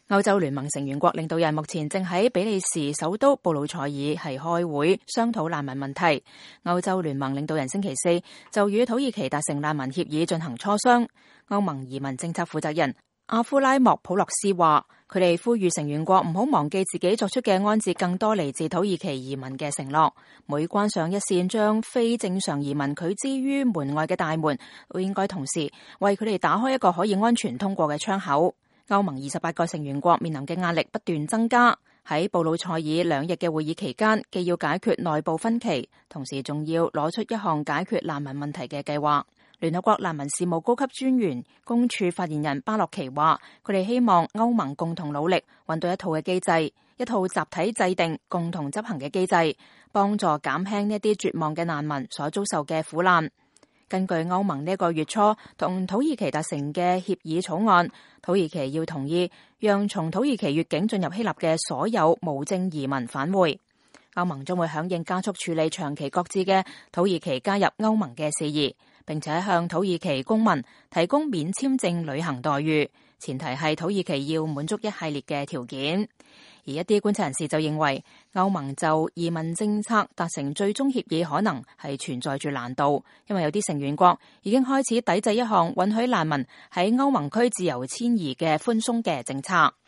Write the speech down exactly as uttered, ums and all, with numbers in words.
歐洲聯盟成員國領導人目前正喺比利時首都布魯塞爾係開會商討難民問題。歐洲聯盟領導人星期四就與土耳其達成難民協議進行磋商。歐盟移民政策負責人阿夫拉莫普洛斯話，佢哋呼籲成員國唔好忘記自己作出嘅安置更多嚟自土耳其移民嘅承諾。每關上一線將非正常移民拒之於門外嘅大門，都應該同時為佢哋打開一個可以安全通過嘅窗口。歐盟二十八個成員國面臨嘅壓力不斷增加，喺布魯塞爾兩日嘅會議期間，既要解決內部分歧，同時仲要攞出一項解決難民問題嘅計劃。聯合國難民事務高級專員公署發言人巴洛奇話，佢哋希望歐盟共同努力，揾到一套嘅機制，一套集體制定、共同執行嘅機制，幫助減輕呢一啲絕望嘅難民所遭受嘅苦難。根據歐盟呢個月初同土耳其達成嘅協議草案，土耳其要同意讓從土耳其越境進入希臘嘅所有無證移民返回。歐盟將會響應加速處理長期擱置嘅土耳其加入歐盟嘅事宜，並且向土耳其公民提供免簽證旅行待遇，前提係土耳其要滿足一系列嘅條件。而一啲觀察人士就認為，歐盟就移民政策達成最終協議可能係存在住難度，因為有啲成員國已經開始抵制一項允許難民喺歐盟區自由遷移嘅寬鬆嘅政策。